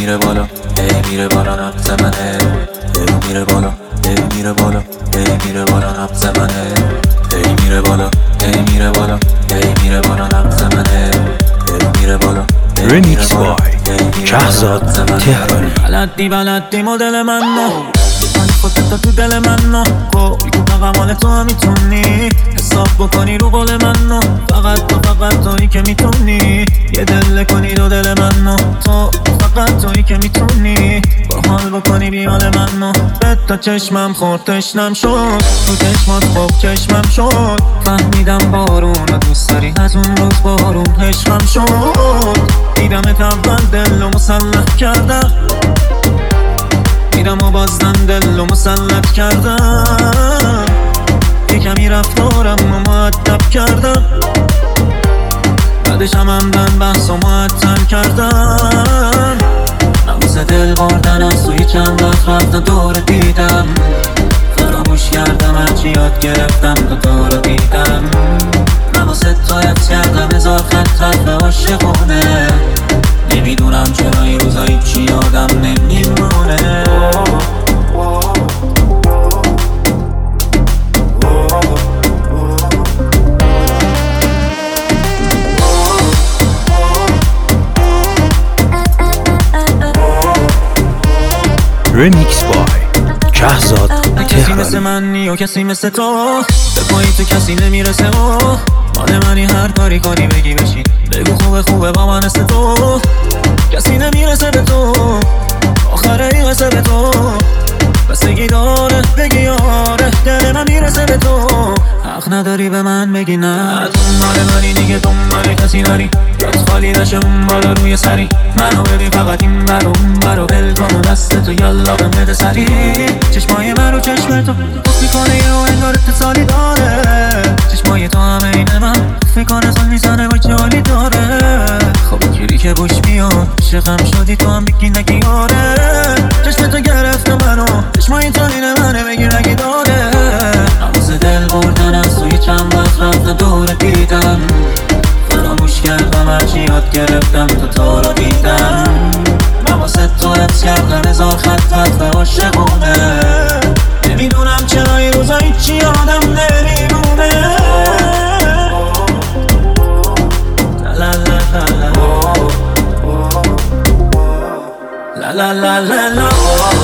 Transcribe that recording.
میره بالا میره بالا نبض منه میره بالا میره بالا میره بالا نبض منه میره بالا میره بالا میره بالا نبض منه میره بالا رمیکس بای شهزاد تهرانی. بلدی مدل منو خودت تو دل منو کل کوتاه مال تو هم میتونی حساب بکنی رو قول منو فقط تویی که میتونی یه دل کنی دو دل منو تو فقط تویی که میتونی با حال بکنی بیال منو به تا چشمم خورد تشنم شد تو چشمات خوب چشمم شد فهمیدم بارون رو دوست داری از اون روز بارون عشقم شد دیدمت اول دل رو مسلح کردم دیدم و بازدم دل رو مسلط کردم یه کمی رفتارم رو مؤدب کردم بعدش هم عمدن بحث و معطل کردم ناموس دل بردن از توی چند وقت رفتم دور دیدم فراموش کردم هرچی یاد گرفتم تو رو دیدم ناموس تو حفظ کردم هزار خط حرف عاشقونه نمیدونم چرا این روزایی چی یادم نمیمونه رمیکس بای شهزاد کسی مثل تهرانی. منی و کسی مثل تو به پایی تو کسی نمیرسه و مال منی هر کاری کنی بگی بشین بگو خوبه با من مثل تو کسی نمیرسه به تو آخره این قصه به تو بسگی داره بگی آره دل من میرسه به تو حق نداری به من بگی نه دنبال منی دیگه دنبال کسی نری یاد خالی نشه اون بالا روی سری منو ببین فقط این برو اون برو بل کن و دست تو یالا بهم بده سری چشمای من رو چشم تو گفت میکنه یه و انگار اتصالی داره چشمای تو همه اینه من فکر کنه سال میزنه و جالی داره خب گیری که بوش میاد عاشقم شدی تو هم بگی نگی آره چشم تو گرفته منو چشمای تو اینه منه بگیر اگه داره ناموس دل بردن از توی چند وقت رفتم دور دیدم فراموش کردم هرچی یاد گرفتم تو رو دیدم من واسه تو حفظ کردم هزار خط حرف عاشقونه نمیدونم چرا این روزایی چی یادم نمیمونه لا لا لا لا لا لا لا لا